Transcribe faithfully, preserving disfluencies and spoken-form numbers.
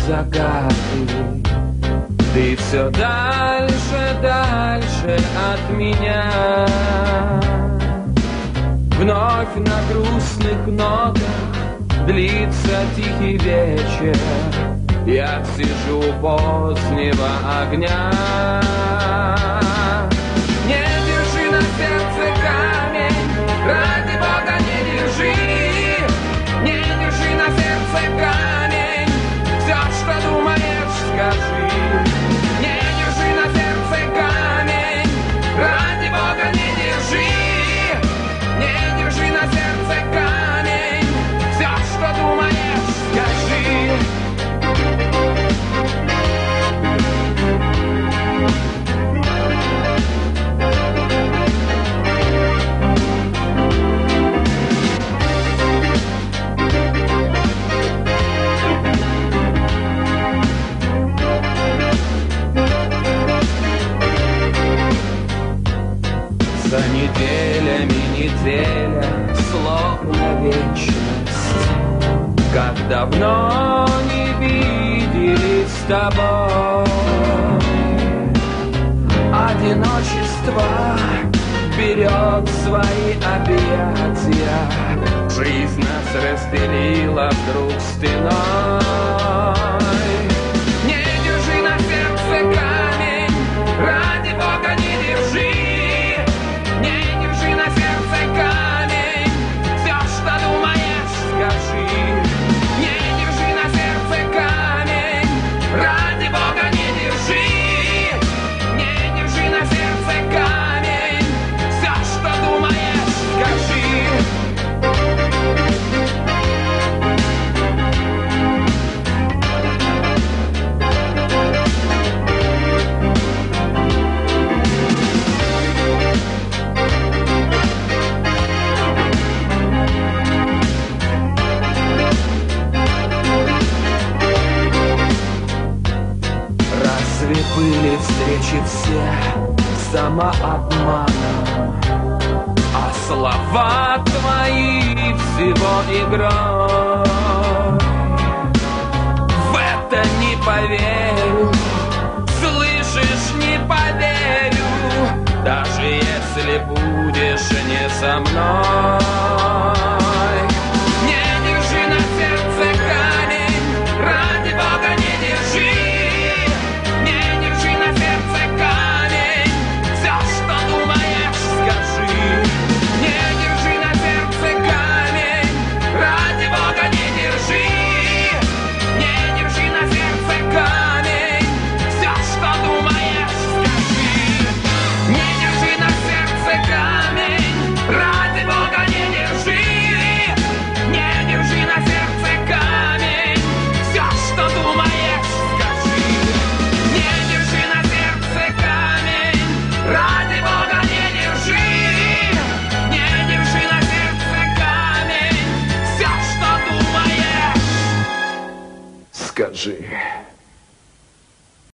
закаты. Ты все дальше, дальше от меня. Вновь на грустных нотах длится тихий вечер. Я сижу у позднего огня. Не держи на сердце камень, ради Бога не держи. Не держи на сердце камень, все, что думаешь, скажи. Не держи на сердце камень, ради Бога не держи. Не держи на сердце камень, все, что думаешь, скажи. За неделями неделя, словно вечность. Как давно не виделись с тобой. Одиночество берет свои объятия. Жизнь нас разделила вдруг стеной. Не держи на сердце камень, ради Бога не держи. Не держи на сердце камень, все, что думаешь, скажи. Не держи на сердце камень, ради Бога не держи. Не держи на сердце камень, все, что думаешь, скажи. Были встречи все самообманом, а слова твои всего игрой. В это не поверю, слышишь, не поверю, даже если будешь не со мной.